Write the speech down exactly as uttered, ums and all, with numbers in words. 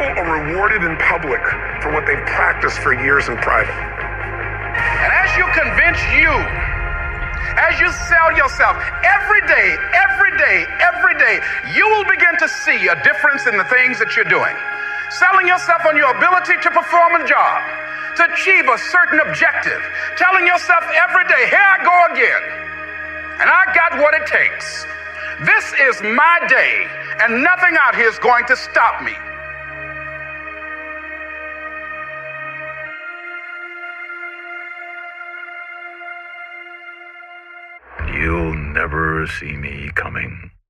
people are rewarded in public for what they've practiced for years in private. And as you convince you, as you sell yourself every day, every day, every day, you will begin to see a difference in the things that you're doing. Selling yourself on your ability to perform a job, to achieve a certain objective. Telling yourself every day, here I go again. And I got what it takes. This is my day, and nothing out here is going to stop me. You'll never see me coming.